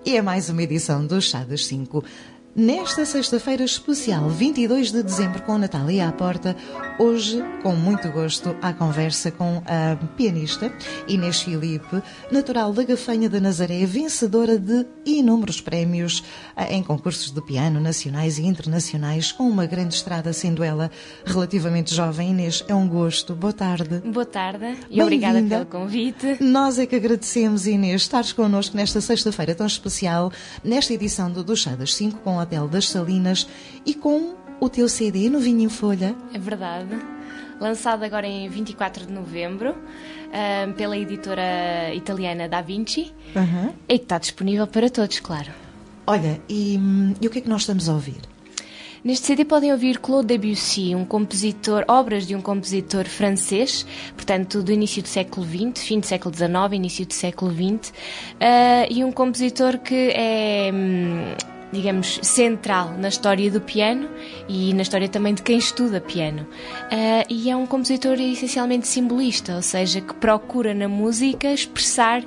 e é mais uma edição do Chá das 5. Nesta sexta-feira especial, 22 de dezembro, com o Natal à porta, hoje, com muito gosto, à conversa com a pianista Inês Filipe, natural da Gafanha de Nazaré, vencedora de inúmeros prémios em concursos de piano nacionais e internacionais, com uma grande estrada, sendo ela relativamente jovem. Inês, é um gosto. Boa tarde. Boa tarde e obrigada pelo convite. Nós é que agradecemos, Inês, estares connosco nesta sexta-feira tão especial, nesta edição do Chá das 5, com o Hotel das Salinas e com o teu CD Novinho em Folha. É verdade. Lançado agora em 24 de novembro pela editora italiana Da Vinci e que está disponível para todos, claro. Olha, e o que é que nós estamos a ouvir? Neste CD podem ouvir Claude Debussy, obras de um compositor francês, portanto do início do século XX, fim do século XIX, início do século XX, e um compositor que é, digamos, central na história do piano e na história também de quem estuda piano. E é um compositor essencialmente simbolista, ou seja, que procura na música expressar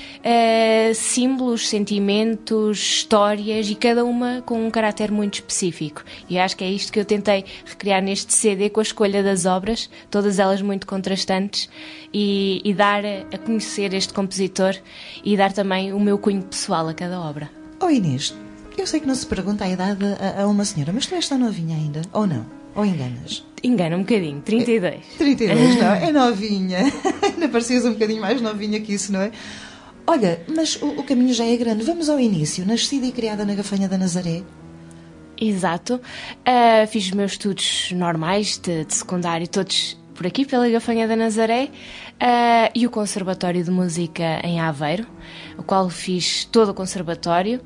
símbolos, sentimentos, histórias, e cada uma com um caráter muito específico. E acho que é isto que eu tentei recriar neste CD, com a escolha das obras, todas elas muito contrastantes, e dar a conhecer este compositor e dar também o meu cunho pessoal a cada obra. Oh, Inês, eu sei que não se pergunta a idade a uma senhora, mas tu és tão novinha ainda, ou não? Ou enganas? Engana um bocadinho, 32. 32, não, é novinha. Ainda parecias um bocadinho mais novinha que isso, não é? Olha, mas o caminho já é grande. Vamos ao início. Nascida e criada na Gafanha da Nazaré. Exato. Fiz os meus estudos normais de secundário, todos por aqui, pela Gafanha da Nazaré, e o Conservatório de Música em Aveiro, o qual fiz todo o conservatório.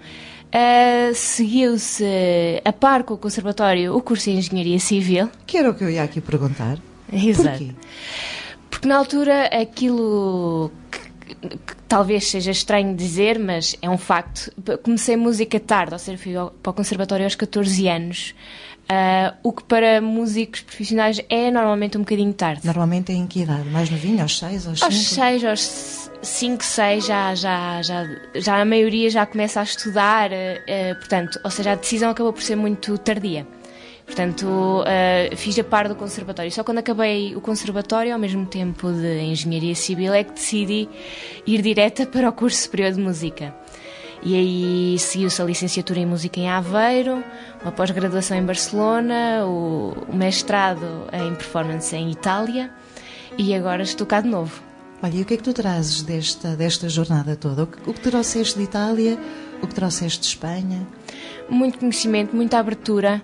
Seguiu-se, a par com o conservatório, o curso de Engenharia Civil. Que era o que eu ia aqui perguntar. Exato. Porquê? Porque na altura aquilo que talvez seja estranho dizer, mas é um facto. Comecei música tarde, ou seja, fui para o conservatório aos 14 anos, o que para músicos profissionais é normalmente um bocadinho tarde. Normalmente é em que idade? Mais novinho? Aos 6, aos 5? Aos 6, aos 5, 6, já a maioria já começa a estudar, portanto, ou seja, a decisão acabou por ser muito tardia. Portanto, fiz a par do conservatório. Só quando acabei o conservatório, ao mesmo tempo de Engenharia Civil, é que decidi ir direta para o curso superior de música. E aí seguiu-se a licenciatura em música em Aveiro, uma pós-graduação em Barcelona, o mestrado em performance em Itália, e agora estou cá de novo. Olha, e o que é que tu trazes desta jornada toda? O que trouxeste de Itália? O que trouxeste de Espanha? Muito conhecimento, muita abertura.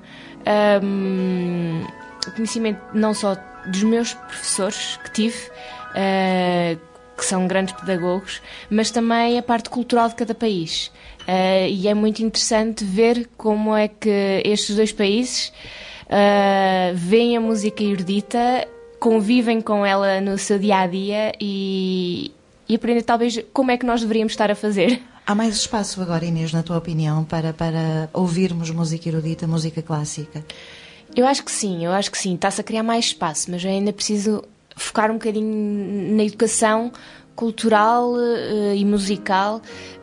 Conhecimento não só dos meus professores que tive, que são grandes pedagogos, mas também a parte cultural de cada país. E é muito interessante ver como é que estes dois países veem a música erudita, convivem com ela no seu dia-a-dia e aprender talvez como é que nós deveríamos estar a fazer. Há mais espaço agora, Inês, na tua opinião, para ouvirmos música erudita, música clássica? Eu acho que sim. Está-se a criar mais espaço, mas eu ainda preciso focar um bocadinho na educação cultural e musical.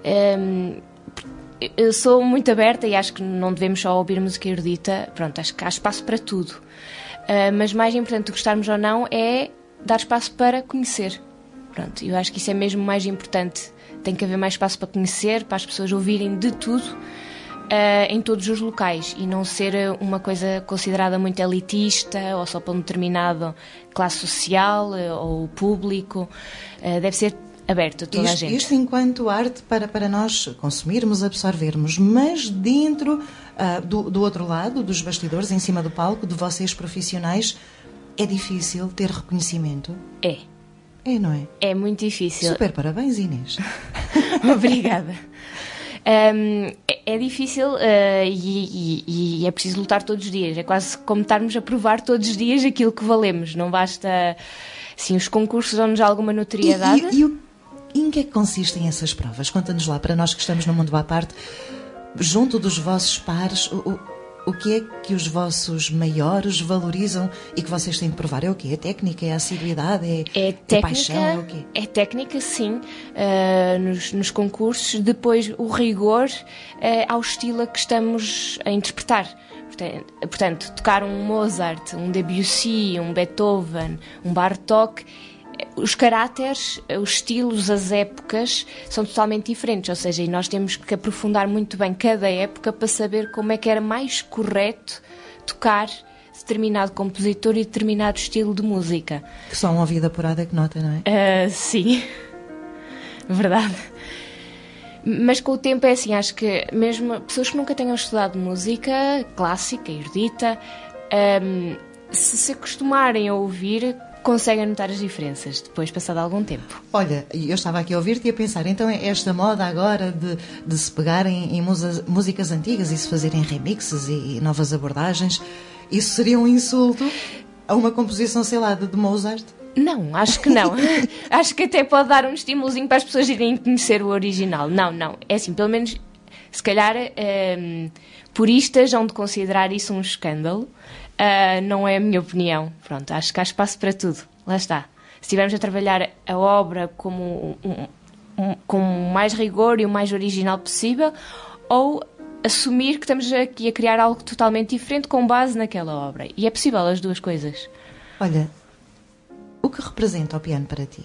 Eu sou muito aberta e acho que não devemos só ouvir música erudita. Pronto, acho que há espaço para tudo. Mas mais importante do que gostarmos ou não é dar espaço para conhecer. Pronto, eu acho que isso é mesmo mais importante. Tem que haver mais espaço para conhecer, para as pessoas ouvirem de tudo, em todos os locais, e não ser uma coisa considerada muito elitista ou só para um determinado classe social ou público. Deve ser aberto a toda a gente. Isto enquanto arte para nós consumirmos, absorvermos, mas dentro do outro lado, dos bastidores, em cima do palco, de vocês profissionais, é difícil ter reconhecimento? É. É, não é? É muito difícil. Super parabéns, Inês. Obrigada. É difícil e é preciso lutar todos os dias. É quase como estarmos a provar todos os dias aquilo que valemos. Não basta... Sim, os concursos dão-nos alguma notoriedade. E em que é que consistem essas provas? Conta-nos lá, para nós que estamos no mundo à parte, junto dos vossos pares, O que é que os vossos maiores valorizam e que vocês têm de provar? É o quê? É técnica? É assiduidade? É técnica, paixão? É o quê? É técnica, sim, nos concursos. Depois, o rigor ao estilo a que estamos a interpretar. Portanto, tocar um Mozart, um Debussy, um Beethoven, um Bartók, os caráteres, os estilos, as épocas são totalmente diferentes, ou seja, e nós temos que aprofundar muito bem cada época para saber como é que era mais correto tocar determinado compositor e determinado estilo de música. Que só um ouvido apurado é que nota, não é? Sim, verdade. Mas com o tempo é assim, acho que mesmo pessoas que nunca tenham estudado música clássica, erudita, se acostumarem a ouvir, conseguem notar as diferenças depois, passado algum tempo. Olha, eu estava aqui a ouvir-te e a pensar, então esta moda agora de se pegarem em músicas antigas e se fazerem remixes e novas abordagens, isso seria um insulto a uma composição, sei lá, de Mozart? Não, acho que não. Acho que até pode dar um estímulozinho para as pessoas irem conhecer o original. Não. É assim, pelo menos, se calhar, puristas hão de considerar isso um escândalo. Não é a minha opinião. Pronto, acho que há espaço para tudo. Lá está. Se estivermos a trabalhar a obra com o mais rigor e o mais original possível, ou assumir que estamos aqui a criar algo totalmente diferente com base naquela obra. E é possível as duas coisas. Olha, o que representa o piano para ti?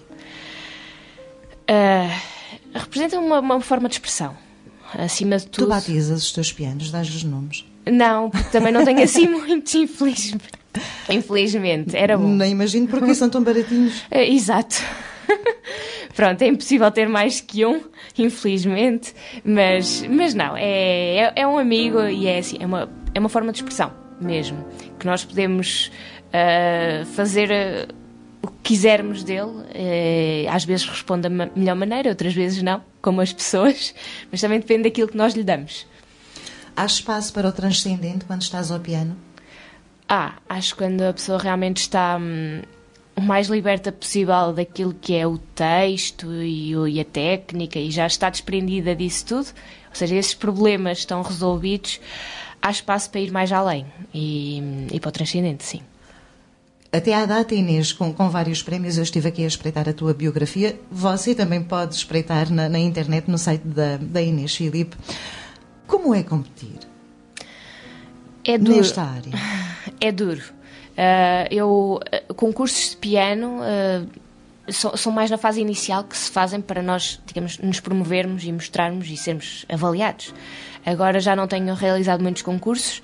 Representa uma forma de expressão. Acima de tudo. Tu batizas os teus pianos, dás-lhes nomes? Não, porque também não tenho assim muitos, infelizmente. Era bom. Nem imagino porque são tão baratinhos. Exato. Pronto, é impossível ter mais que um, infelizmente, mas não, é um amigo e é assim, é uma forma de expressão mesmo, que nós podemos fazer o que quisermos dele. Às vezes responde da melhor maneira, outras vezes não, como as pessoas, mas também depende daquilo que nós lhe damos. Há espaço para o transcendente quando estás ao piano? Acho que quando a pessoa realmente está o mais liberta possível daquilo que é o texto e a técnica e já está desprendida disso tudo, ou seja, esses problemas estão resolvidos, há espaço para ir mais além e para o transcendente, sim. Até à data, Inês, com vários prémios, eu estive aqui a espreitar a tua biografia. Você também pode espreitar na internet, no site da Inês Filipe. Como é competir? É duro. Nesta área? É duro. Concursos de piano são mais na fase inicial que se fazem para nós, digamos, nos promovermos e mostrarmos e sermos avaliados. Agora já não tenho realizado muitos concursos,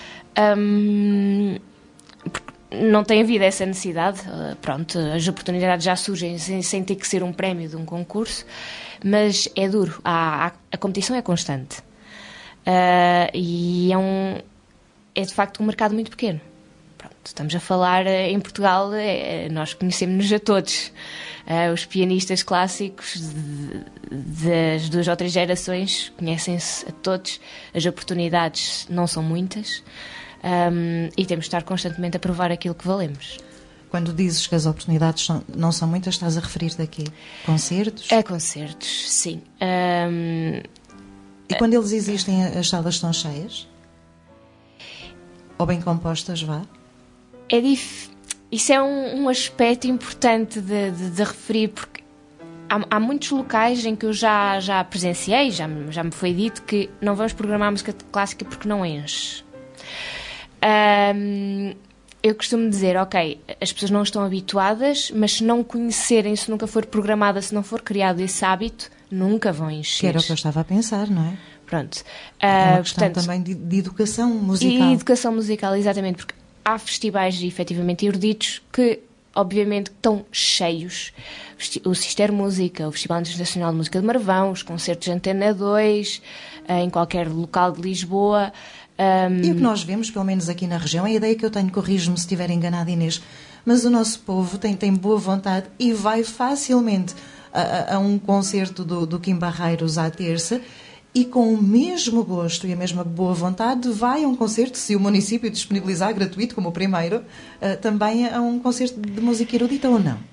porque não tem havido essa necessidade. Pronto, as oportunidades já surgem sem ter que ser um prémio de um concurso, mas é duro. A competição é constante. E é de facto um mercado muito pequeno. Pronto, estamos a falar em Portugal, nós conhecemos-nos a todos. Os pianistas clássicos das 2 ou 3 gerações conhecem-se a todos. As oportunidades não são muitas e temos de estar constantemente a provar aquilo que valemos. Quando dizes que as oportunidades não são muitas, estás a referir-te a quê? Concertos? Concertos, sim. E quando eles existem, as salas estão cheias? Ou bem compostas, vá? Isso é um aspecto importante de referir, porque há muitos locais em que eu já presenciei, já me foi dito que não vamos programar música clássica porque não enche. Eu costumo dizer, ok, as pessoas não estão habituadas, mas se não conhecerem, se nunca for programada, se não for criado esse hábito, nunca vão encher. Que era o que eu estava a pensar, não é? Pronto. É uma questão também de educação musical. E educação musical, exatamente, porque há festivais efetivamente eruditos que, obviamente, estão cheios. O Cister Música, o Festival Internacional de Música de Marvão, os concertos de Antena 2, em qualquer local de Lisboa. E o que nós vemos, pelo menos aqui na região, a ideia que eu tenho, corrijo-me se estiver enganada, Inês, mas o nosso povo tem boa vontade e vai facilmente a um concerto do Kim Barreiros à terça e com o mesmo gosto e a mesma boa vontade vai a um concerto, se o município disponibilizar gratuito, como o primeiro, também a um concerto de música erudita ou não?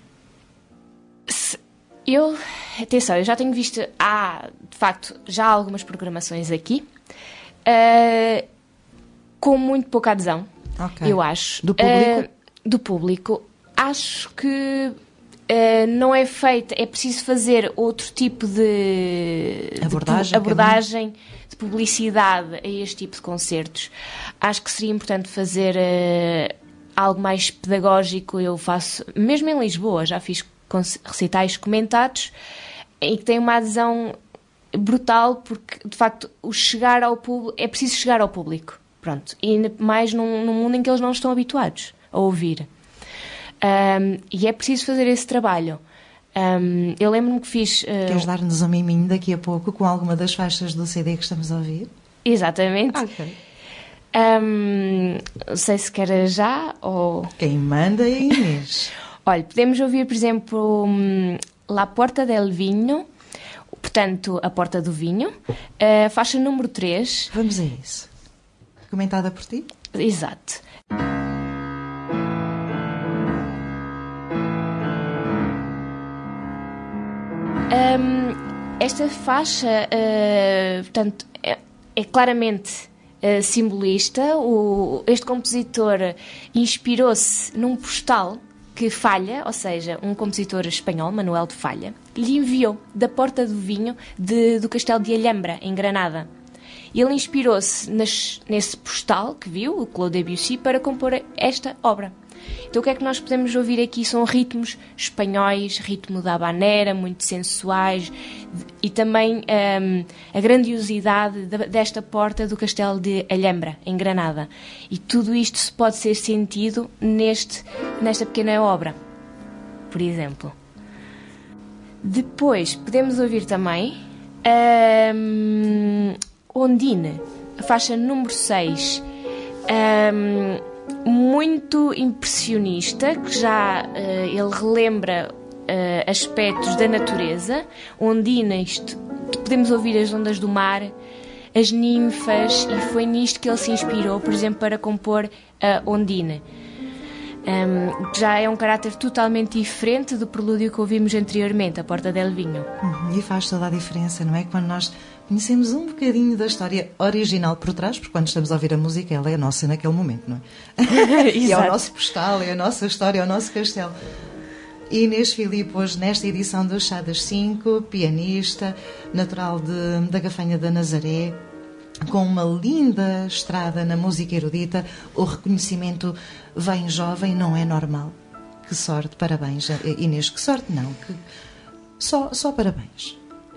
Atenção, eu já tenho visto, há de facto já algumas programações aqui. com muito pouca adesão, Okay. eu acho. Do público? Do público. Acho que não é feito, é preciso fazer outro tipo de abordagem, de publicidade a este tipo de concertos. Acho que seria importante fazer algo mais pedagógico. Eu faço, mesmo em Lisboa, já fiz recitais comentados em que tem uma adesão brutal, porque de facto o chegar ao público, é preciso chegar ao público, pronto, e mais num mundo em que eles não estão habituados a ouvir. E é preciso fazer esse trabalho. Eu lembro-me que fiz... Queres dar-nos um miminho daqui a pouco com alguma das faixas do CD que estamos a ouvir? Exatamente. Ok. Não sei se quer já ou... Quem manda é a Inês. Olha, podemos ouvir, por exemplo, La Porta del Vinho, portanto, a Porta do Vinho, faixa número 3. Vamos a isso. Comentada por ti? Exato. Esta faixa, portanto, é claramente simbolista. Este compositor inspirou-se num postal que Falla, ou seja, um compositor espanhol, Manuel de Falla, lhe enviou da Porta do Vinho do Castelo de Alhambra, em Granada. Ele inspirou-se nesse postal que viu, o Claude Debussy, para compor esta obra. Então o que é que nós podemos ouvir aqui? São ritmos espanhóis, ritmo da habanera, muito sensuais, e também a grandiosidade desta porta do Castelo de Alhambra, em Granada. E tudo isto pode ser sentido nesta pequena obra, por exemplo. Depois podemos ouvir também Ondine, a faixa número 6, muito impressionista, que já ele relembra aspectos da natureza. Ondine, podemos ouvir as ondas do mar, as ninfas, e foi nisto que ele se inspirou, por exemplo, para compor a Ondine. Já é um caráter totalmente diferente do prelúdio que ouvimos anteriormente, a Porta del Vinho. E faz toda a diferença, não é? Quando nós conhecemos um bocadinho da história original por trás, porque quando estamos a ouvir a música, ela é nossa naquele momento, não é? E é o nosso postal, é a nossa história, é o nosso castelo. Inês Filipe, hoje nesta edição do Chá das 5, pianista, natural da Gafanha da Nazaré, com uma linda estrada na música erudita. O reconhecimento vem jovem, não é normal. Que sorte, parabéns. Inês, que sorte não, só parabéns.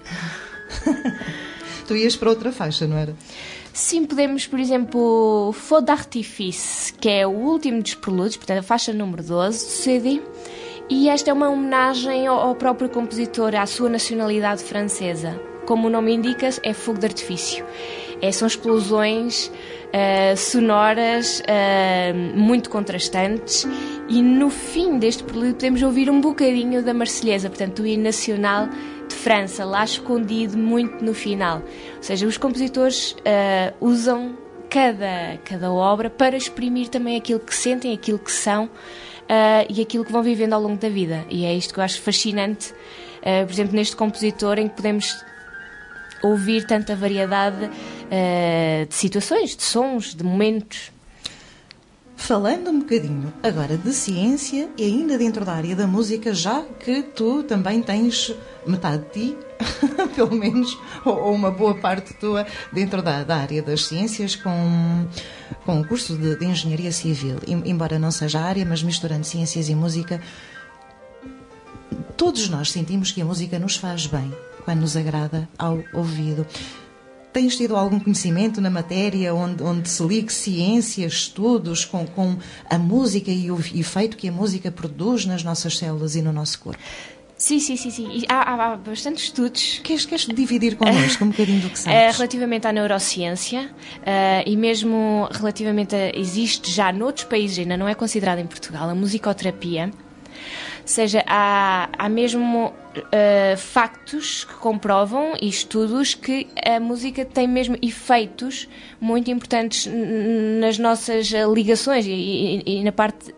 Tu ias para outra faixa, não era? Sim, podemos, por exemplo, Feu d'Artifice, que é o último dos prelúdios, portanto a faixa número 12 do CD, e esta é uma homenagem ao próprio compositor, à sua nacionalidade francesa. Como o nome indica, é fogo de artifício. São explosões sonoras muito contrastantes, e no fim deste prelúdio podemos ouvir um bocadinho da Marselhesa, portanto o hino nacional de França, lá escondido muito no final. Ou seja, os compositores usam cada obra para exprimir também aquilo que sentem, aquilo que são e aquilo que vão vivendo ao longo da vida. E é isto que eu acho fascinante, por exemplo, neste compositor, em que podemos ouvir tanta variedade de situações, de sons, de momentos. Falando um bocadinho agora de ciência e ainda dentro da área da música, já que tu também tens metade de ti, pelo menos, ou uma boa parte tua, dentro da área das ciências, com o curso de Engenharia Civil, embora não seja a área, mas misturando ciências e música, todos nós sentimos que a música nos faz bem, quando nos agrada ao ouvido. Tens tido algum conhecimento na matéria onde se ligue ciência, estudos com a música e o efeito que a música produz nas nossas células e no nosso corpo? Sim. Há bastantes estudos. Queres dividir connosco um bocadinho do que sabes? Relativamente à neurociência e mesmo relativamente existe já noutros países, ainda não é considerado em Portugal, a musicoterapia. Ou seja, há mesmo factos que comprovam e estudos que a música tem mesmo efeitos muito importantes nas nossas ligações e na parte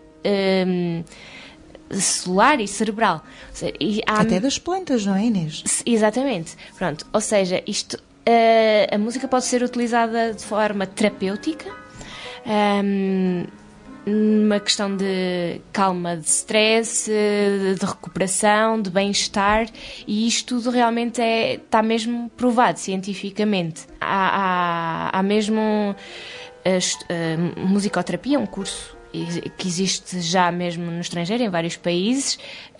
celular e cerebral. Ou seja, até das plantas, não é, Inês? Exatamente. Pronto. Ou seja, a música pode ser utilizada de forma terapêutica, uma questão de calma, de stress, de recuperação, de bem-estar, e isto tudo realmente está mesmo provado cientificamente. Há mesmo musicoterapia, um curso que existe já mesmo no estrangeiro, em vários países,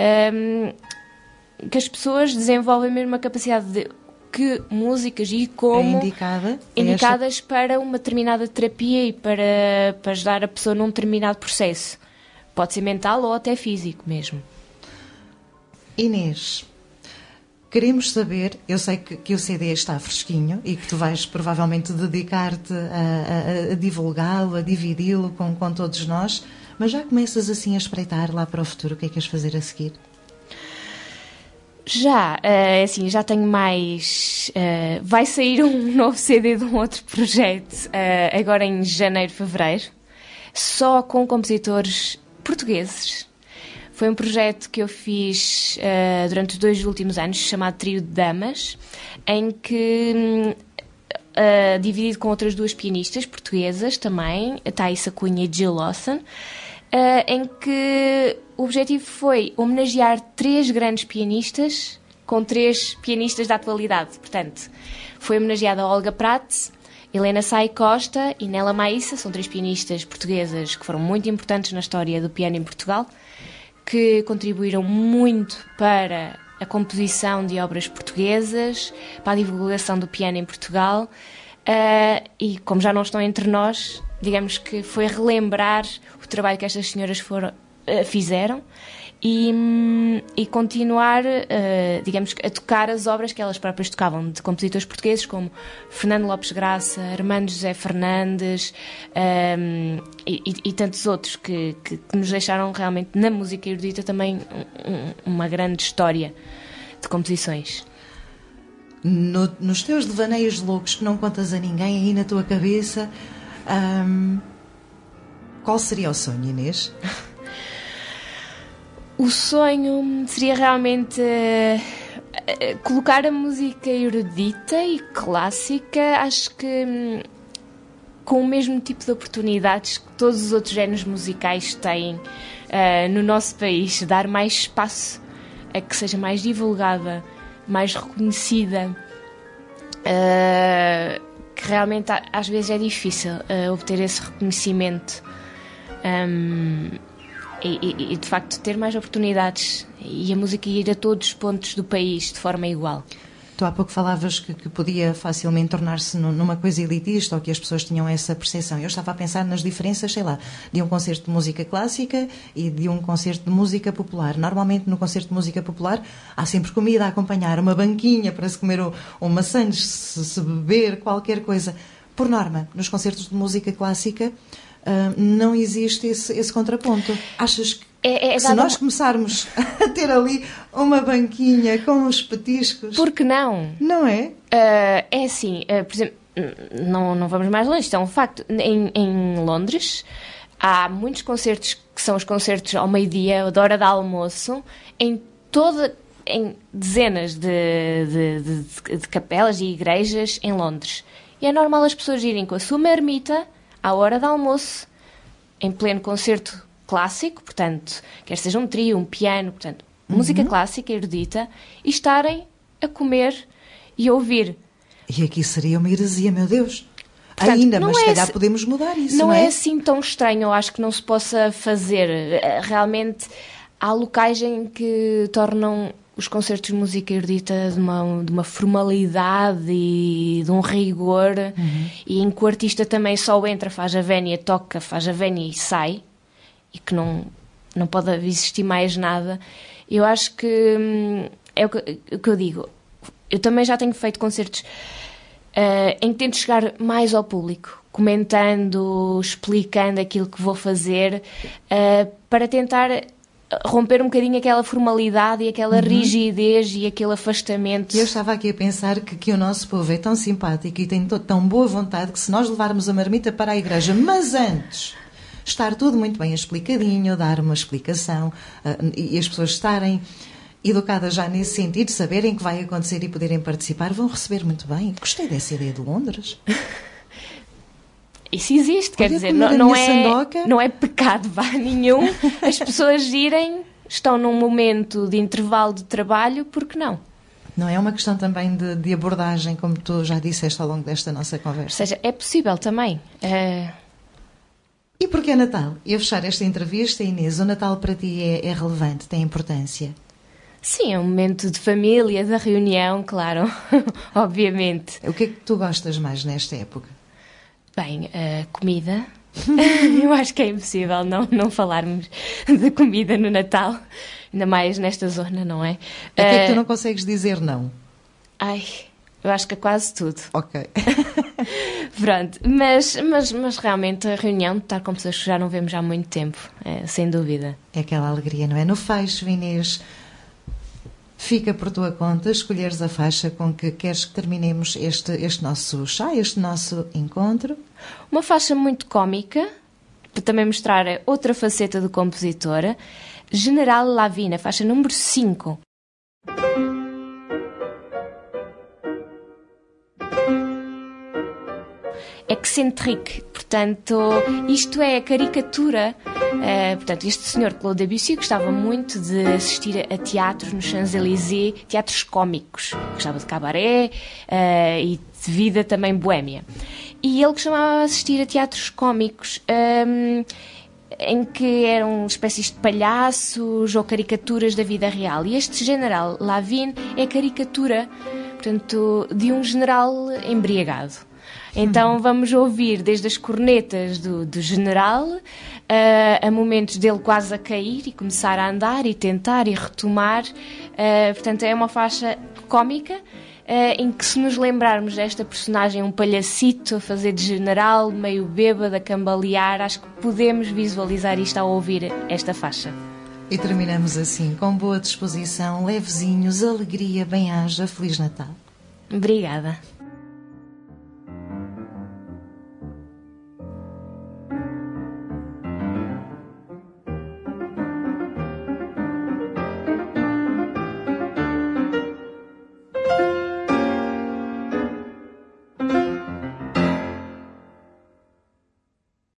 que as pessoas desenvolvem mesmo a capacidade de que músicas e como indicadas para uma determinada terapia e para ajudar a pessoa num determinado processo. Pode ser mental ou até físico mesmo. Inês, queremos saber, eu sei que o CD está fresquinho e que tu vais provavelmente dedicar-te a divulgá-lo, a dividi-lo com todos nós, mas já começas assim a espreitar lá para o futuro, o que é que queres fazer a seguir? Já, assim, já tenho mais... vai sair um novo CD de um outro projeto, agora em janeiro, fevereiro, só com compositores portugueses. Foi um projeto que eu fiz durante os 2 últimos anos, chamado Trio de Damas, em que, dividido com outras 2 pianistas portuguesas também, a Thaisa Cunha e Jill Lawson, em que o objetivo foi homenagear 3 grandes pianistas com 3 pianistas da atualidade. Portanto, foi homenageada a Olga Prats, Helena Sai Costa e Nela Maíssa. São 3 pianistas portuguesas que foram muito importantes na história do piano em Portugal, que contribuíram muito para a composição de obras portuguesas, para a divulgação do piano em Portugal, e como já não estão entre nós, digamos que foi relembrar o trabalho que estas senhoras fizeram e continuar, digamos, a tocar as obras que elas próprias tocavam, de compositores portugueses como Fernando Lopes Graça, Armando José Fernandes, e tantos outros que nos deixaram realmente na música erudita também uma grande história de composições. Nos teus devaneios loucos que não contas a ninguém aí na tua cabeça, qual seria o sonho, Inês? O sonho seria realmente colocar a música erudita e clássica, acho que com o mesmo tipo de oportunidades que todos os outros géneros musicais têm no nosso país, dar mais espaço a que seja mais divulgada, mais reconhecida, que realmente às vezes é difícil obter esse reconhecimento. E de facto ter mais oportunidades e a música ir a todos os pontos do país de forma igual. Tu há pouco falavas que podia facilmente tornar-se numa coisa elitista ou que as pessoas tinham essa percepção. Eu estava a pensar nas diferenças, sei lá, de um concerto de música clássica e de um concerto de música popular. Normalmente no concerto de música popular há sempre comida a acompanhar, uma banquinha para se comer um maçãs, se beber qualquer coisa. Por norma, nos concertos de música clássica não existe esse contraponto. Achas que se nós começarmos a ter ali uma banquinha com os petiscos... Por que não? Não é? É assim, por exemplo, não vamos mais longe, isto é um facto. Em Londres há muitos concertos que são os concertos ao meio-dia, da hora de almoço, em dezenas de capelas e igrejas em Londres. E é normal as pessoas irem com a sua marmita à hora de almoço, em pleno concerto clássico, portanto, quer seja um trio, um piano, portanto, música clássica, erudita, e estarem a comer e a ouvir. E aqui seria uma heresia, meu Deus. Portanto, ainda, mas se calhar podemos mudar isso, não é? Não é assim tão estranho, eu acho que não se possa fazer. Realmente, há locais em que tornam os concertos de música erudita de uma formalidade e de um rigor, e em que o artista também só entra, faz a vénia, toca, faz a vénia e sai, e que não pode existir mais nada. Eu acho que é o que eu digo. Eu também já tenho feito concertos em que tento chegar mais ao público, comentando, explicando aquilo que vou fazer, para tentar romper um bocadinho aquela formalidade e aquela rigidez e aquele afastamento. Eu estava aqui a pensar que o nosso povo é tão simpático e tem tão boa vontade que se nós levarmos a marmita para a igreja, mas antes estar tudo muito bem explicadinho, dar uma explicação e as pessoas estarem educadas já nesse sentido, saberem que vai acontecer e poderem participar, vão receber muito bem. Gostei dessa ideia de Londres. isso existe, quer Olha, dizer, comer a não minha sandoca. não é pecado nenhum as pessoas estão num momento de intervalo de trabalho, porque não? Não é uma questão também de abordagem, como tu já disseste ao longo desta nossa Ou conversa? seja, é possível também. E porquê Natal? E a fechar esta entrevista, Inês, o Natal para ti é relevante, tem importância? Sim, é um momento de família, da reunião, claro, obviamente. O que é que tu gostas mais nesta época? Bem, comida. Eu acho que é impossível não falarmos de comida no Natal, ainda mais nesta zona, não é? A que é que tu não consegues dizer não? Eu acho que é quase tudo. Ok. Pronto, mas realmente a reunião, estar com pessoas que já não vemos há muito tempo, sem dúvida. É aquela alegria, não é? No fecho, Inês, fica por tua conta escolheres a faixa com que queres que terminemos este nosso chá, este nosso encontro. Uma faixa muito cómica, para também mostrar outra faceta do compositor, General Lavina, faixa número 5. Excentrique, portanto, isto é a caricatura. Portanto, este senhor Claude Debussy gostava muito de assistir a teatros no Champs-Élysées, teatros cómicos. Gostava de cabaré e de vida também boémia. E ele costumava assistir a teatros cómicos em que eram espécies de palhaços ou caricaturas da vida real. E este general Lavine é a caricatura, portanto, de um general embriagado. Então vamos ouvir desde as cornetas do general a momentos dele quase a cair e começar a andar e tentar e retomar. Portanto, é uma faixa cómica em que, se nos lembrarmos desta personagem, um palhacito a fazer de general, meio bêbado, a cambalear, acho que podemos visualizar isto ao ouvir esta faixa. E terminamos assim, com boa disposição, levezinhos, alegria, bem-aja, Feliz Natal. Obrigada.